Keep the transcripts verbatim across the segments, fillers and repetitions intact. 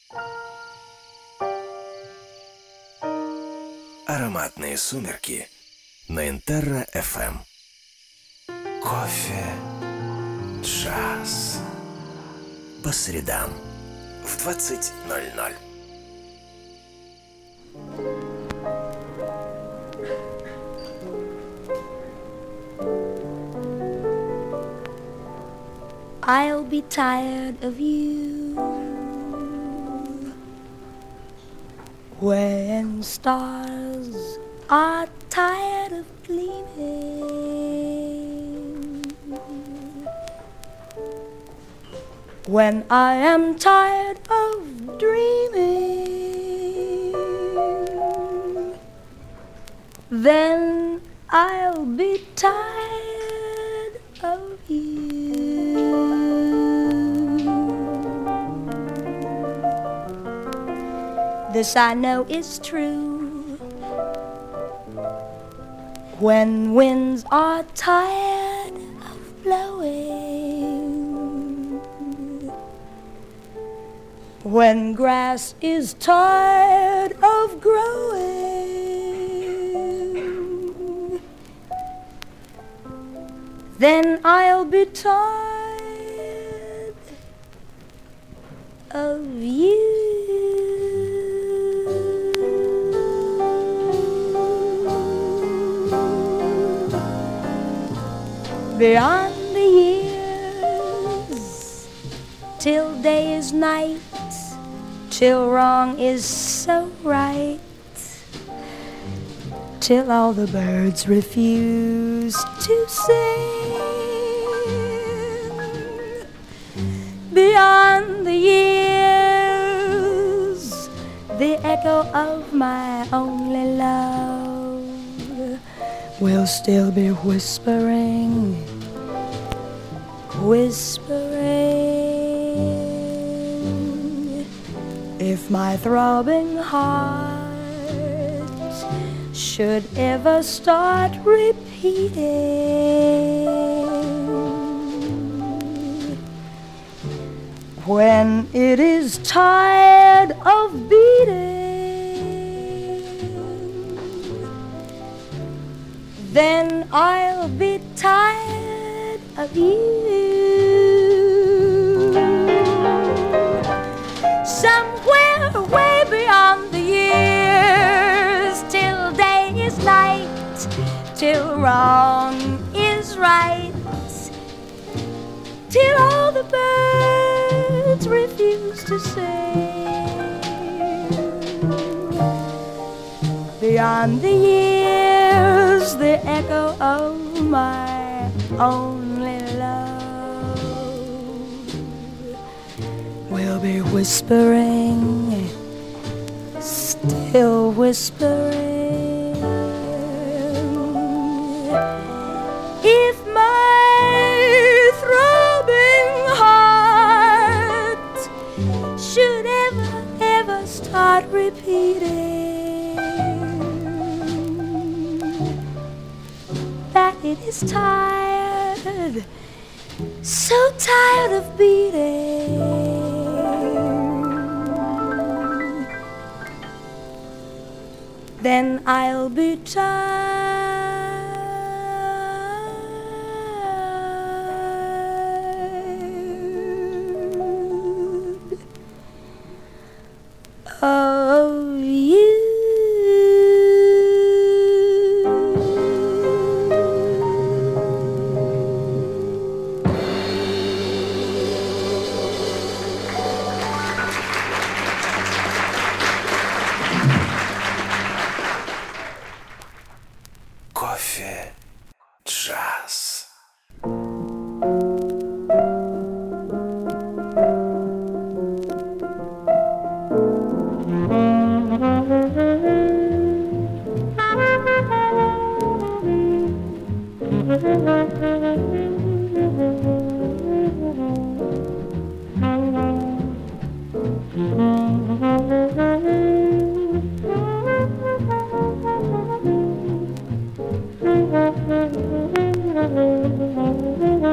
Ароматные сумерки на Интерра эф эм. Кофе, джаз. По средам в двадцать ноль ноль. I'll be tired of you when stars are tired of gleaming, when I am tired of dreaming, then I'll be tired of you. This I know is true. When winds are tired of blowing, when grass is tired of growing, then I'll be tired of you. Beyond the years, till day is night, till wrong is so right, till all the birds refuse to sing. Beyond the years, the echo of my only love will still be whispering, whispering. If my throbbing heart should ever start repeating, when it is tired of beating, then I'll be tired of you. Somewhere way beyond the years, till day is light, till wrong is right, till all the birds refuse to sing. Beyond the years, the echo of my only love will be whispering, still whispering. If my throbbing heart should ever, ever start repeating that it is tired, so tired of beating, then I'll be tired of you. Кофе, джаз.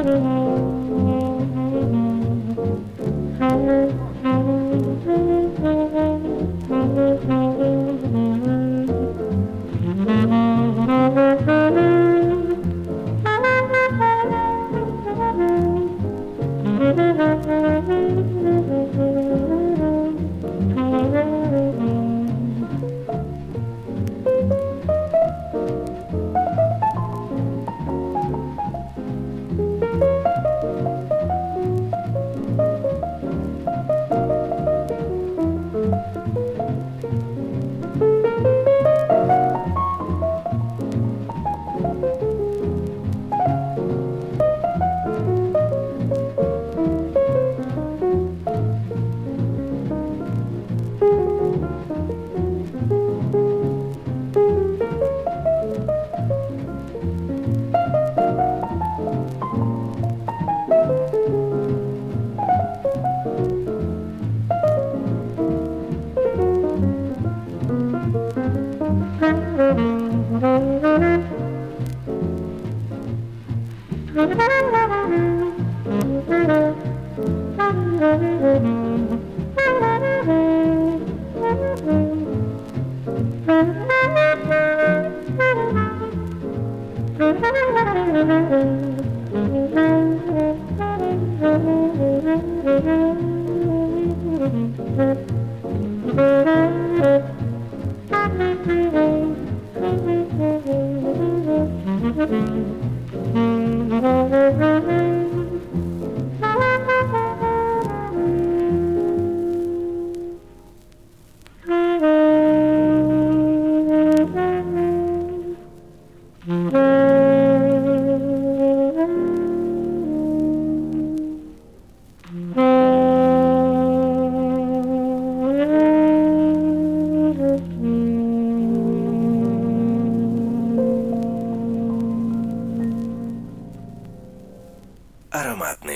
Thank you.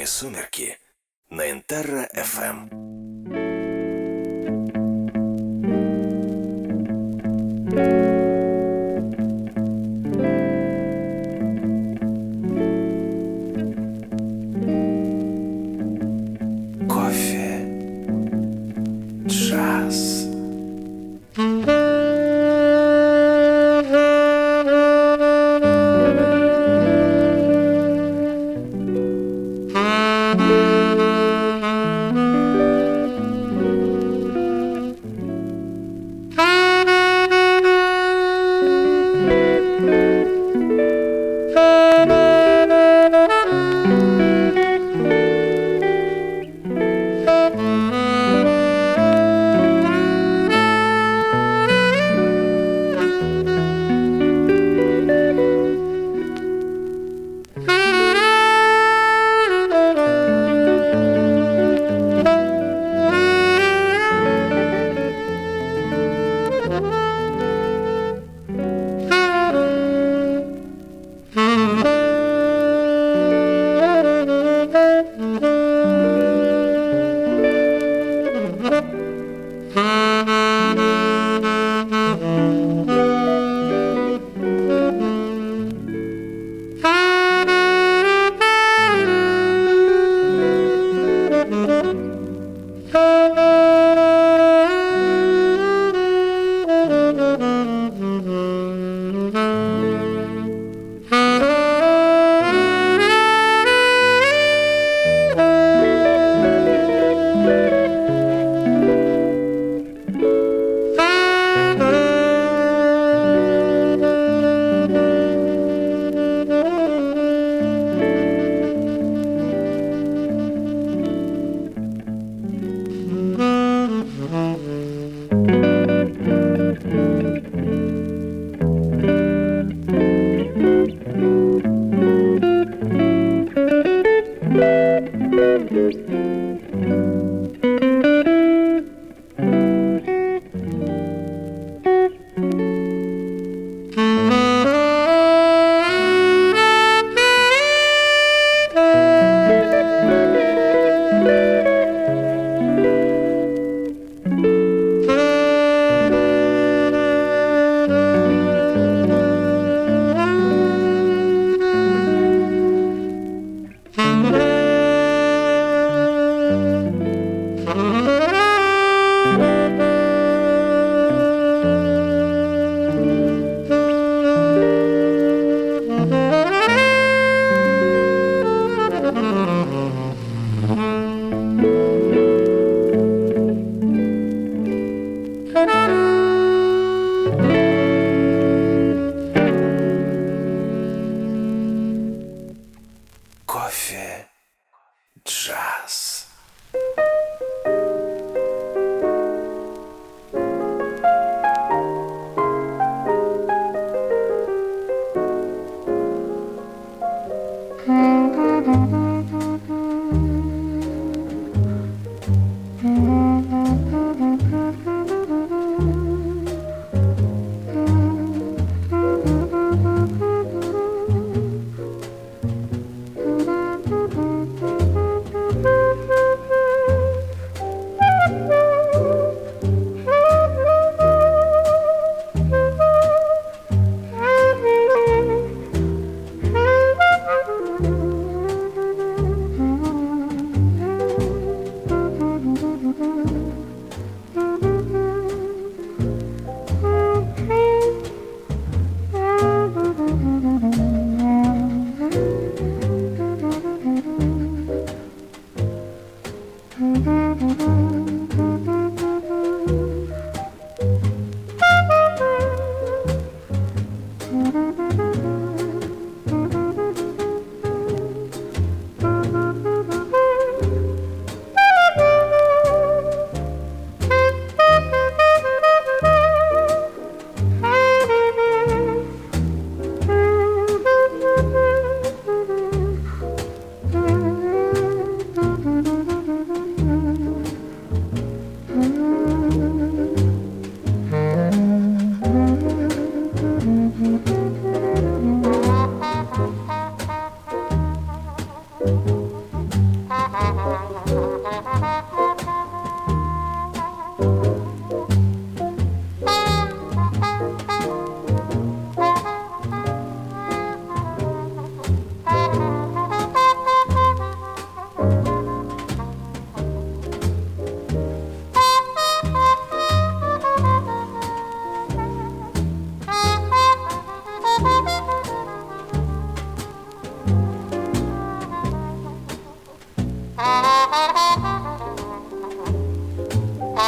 сумерки» на Интерра эф эм. Кофе, джаз.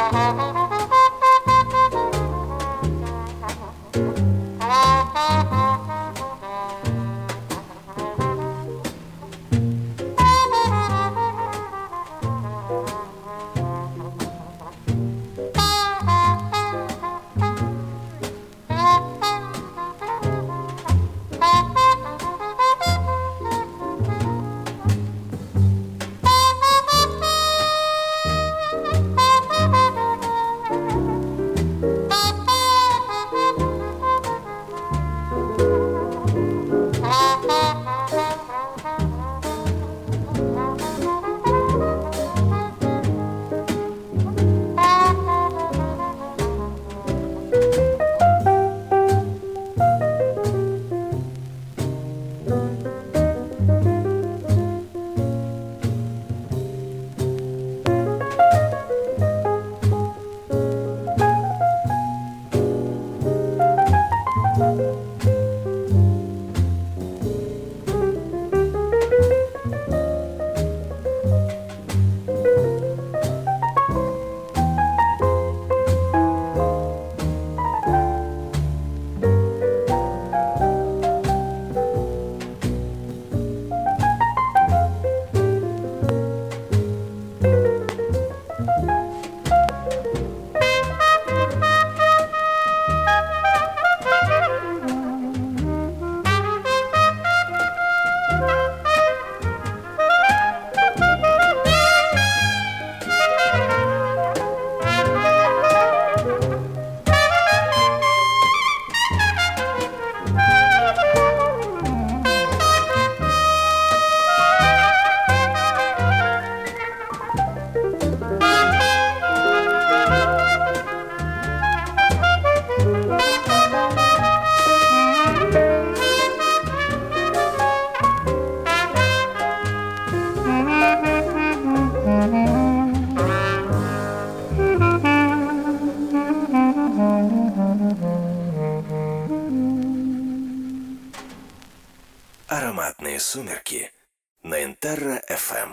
Ароматные сумерки на Интерра эф эм.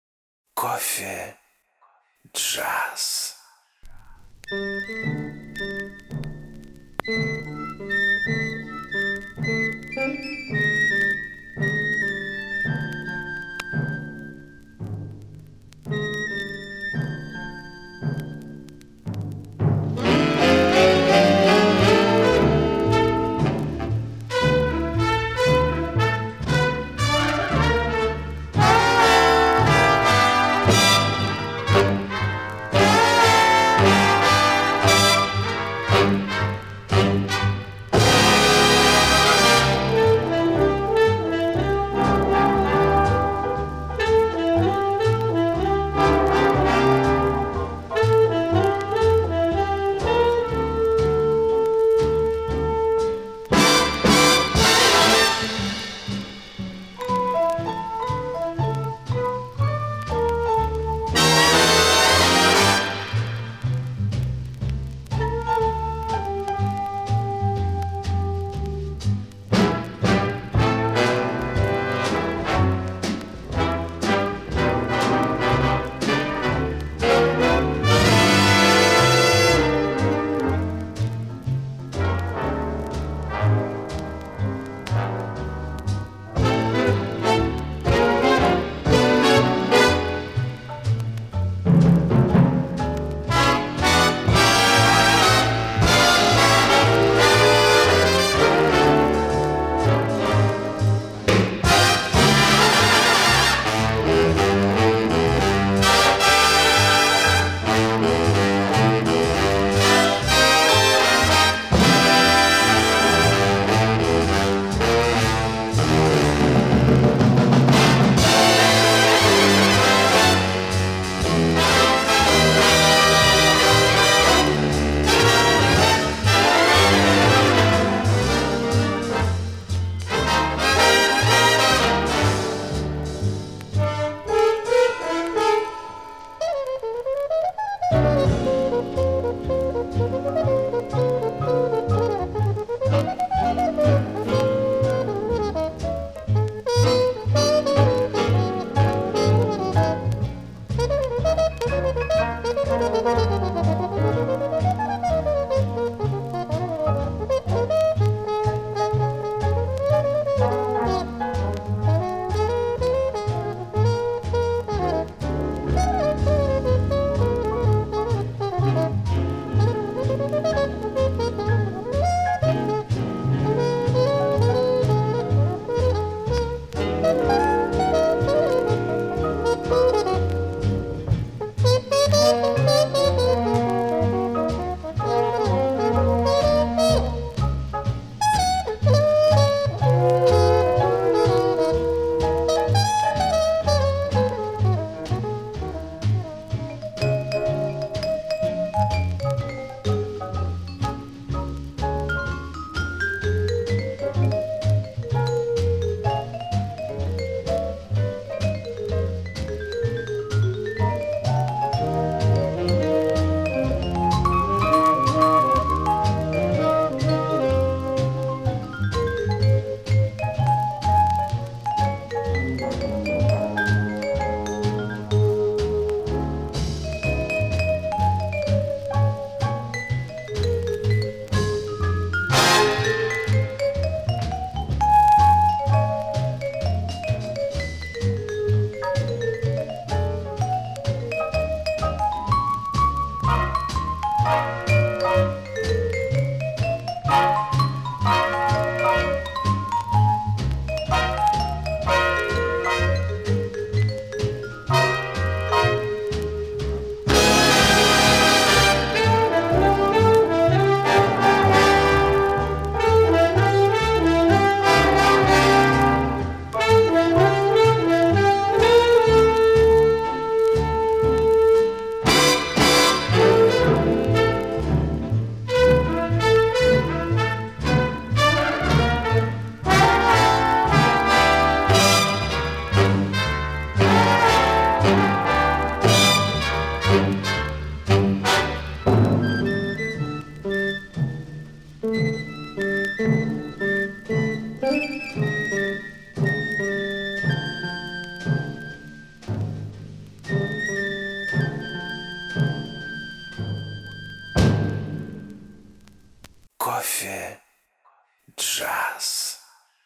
Кофе, джаз. Кофе, джаз.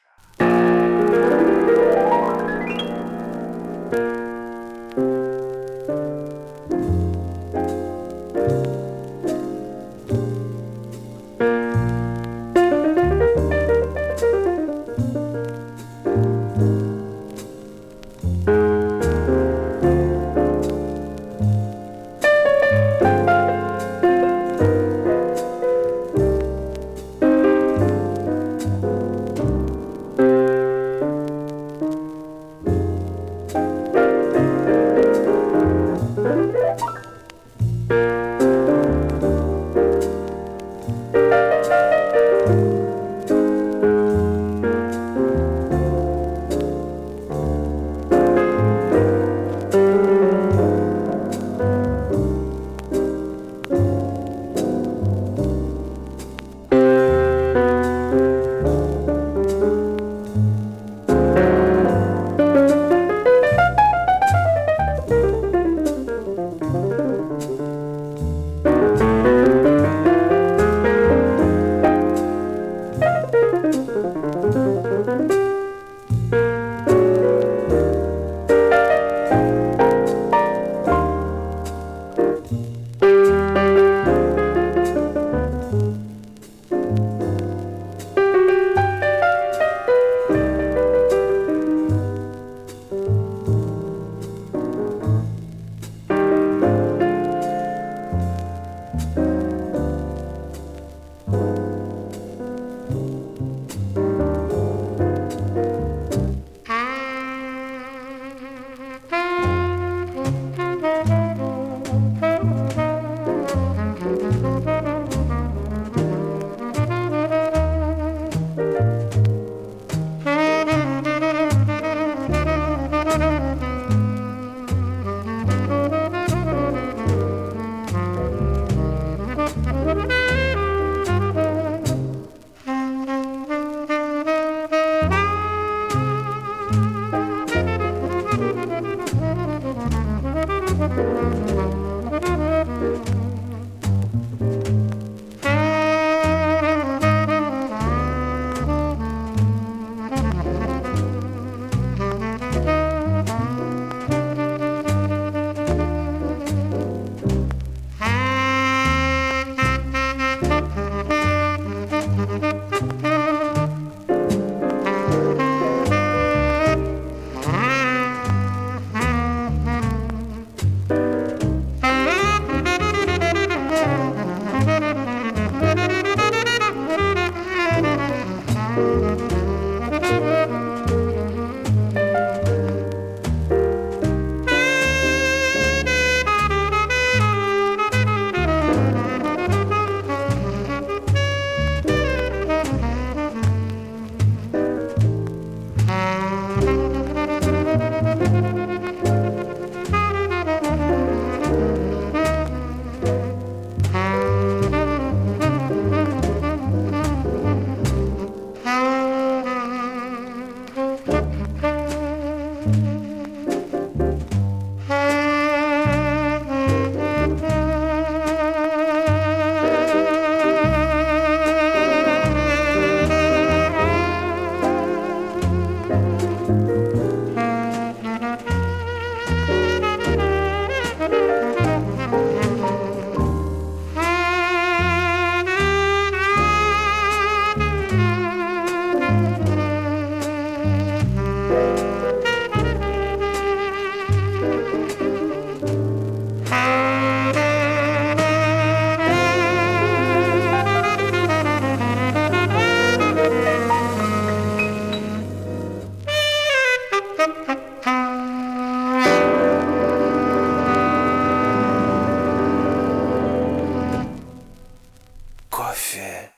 Кофе,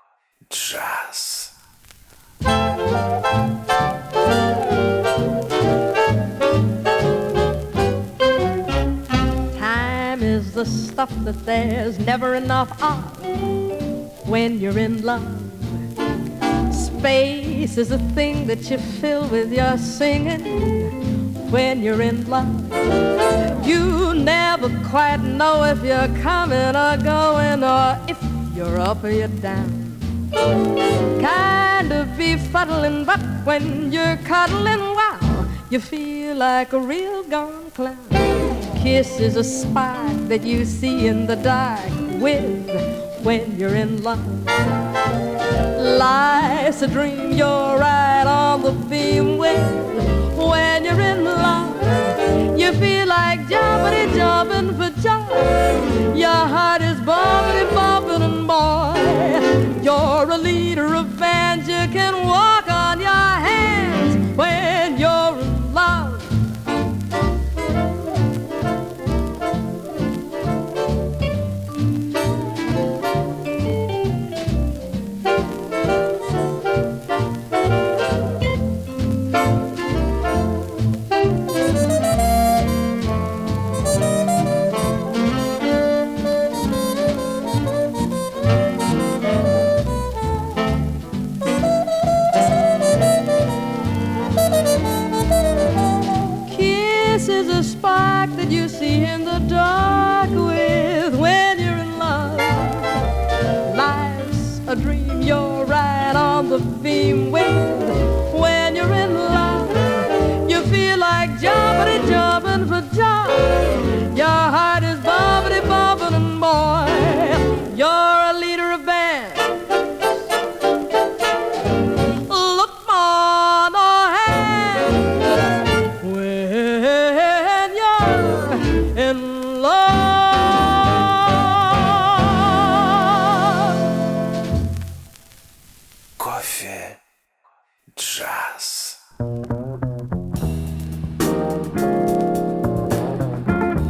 джаз. Time is the stuff that there's never enough of when you're in love. Space is a thing that you fill with your singing when you're in love. You never quite know if you're coming or going, or if you're up or you're down. kind of befuddling, but when you're cuddling, wow, you feel like a real gone clown. Kiss is a spark that you see in the dark with when you're in love. Life's a dream you're right on the beam with when you're in love. You feel like jumpity jumping for joy. Your heart is bumpity bumping, and boy, you're a leader of bands. You can walk on your hands when you're in love. You see in the dark with when you're in love. Life's a dream you're right on the beam with when you're in love. You feel like jumpity jumping for joy. Your heart is bumpity bumping, and boy, you're a leader of bands. Look on ahead when you're in love. Кофе джаз.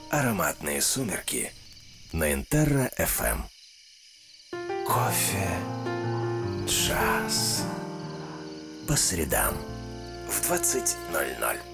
Ароматные сумерки на Интерра эф эм. Кофе, джаз. По средам в двадцать ноль ноль.